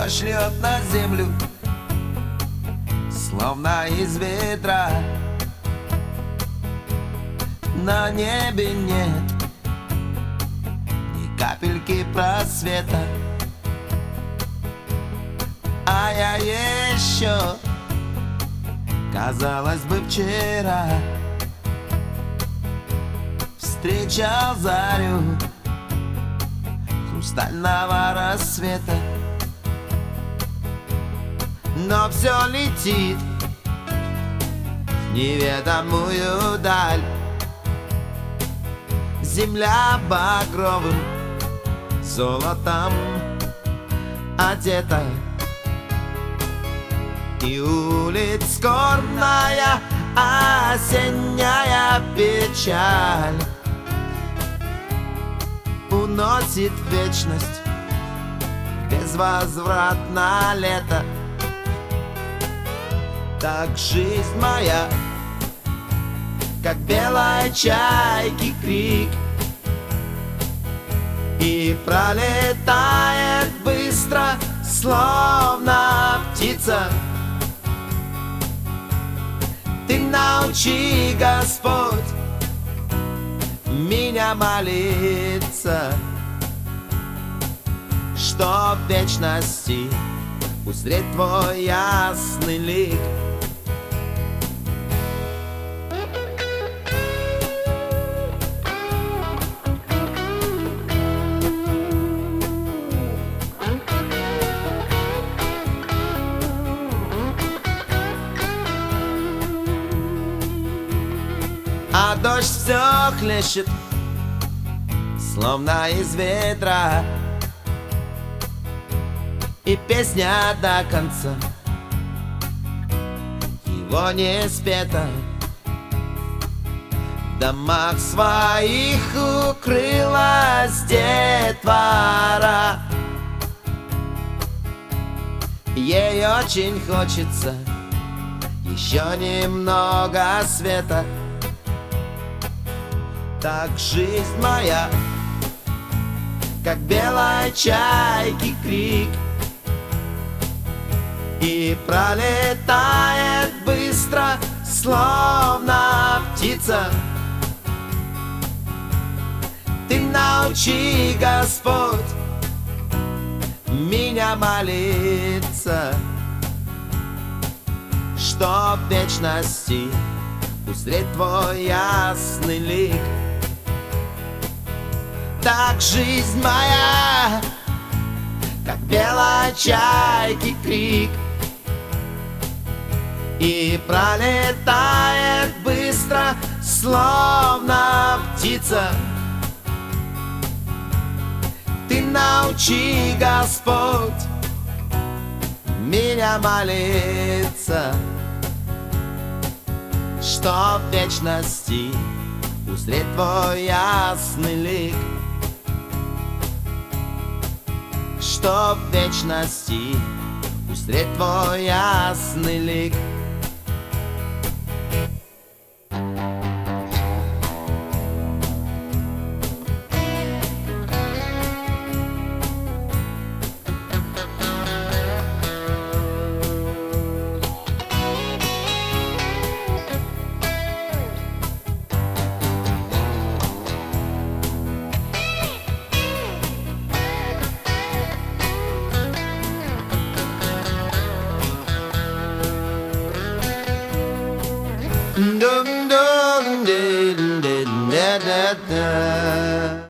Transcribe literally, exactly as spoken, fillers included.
дождь льет на землю, словно из ведра. На небе нет ни капельки просвета, а я еще, казалось бы, вчера встречал зарю хрустального рассвета. Но все летит в неведомую даль. Земля багровым золотом одета, и улиц скорбная осенняя печаль уносит в вечность безвозвратно лето. Так жизнь моя, как белой чайки крик, и пролетает быстро, словно птица. Ты научи, Господь, меня молиться, чтоб в вечности узреть твой ясный лик. А дождь все хлещет, словно из ведра, и песня до конца его не спета. В домах своих укрылась детвора, ей очень хочется еще немного света. Так жизнь моя, как белой чайки крик, и пролетает быстро, словно птица. Ты научи, Господь, меня молиться, чтоб в вечности узреть твой ясный лик. Так жизнь моя, как белой чайки крик, и пролетает быстро, словно птица. Ты научи, Господь, меня молиться, чтоб в вечности узреть твой ясный лик. Чтоб в вечности узреть твой ясный лик. Dum dum dum dum da da da.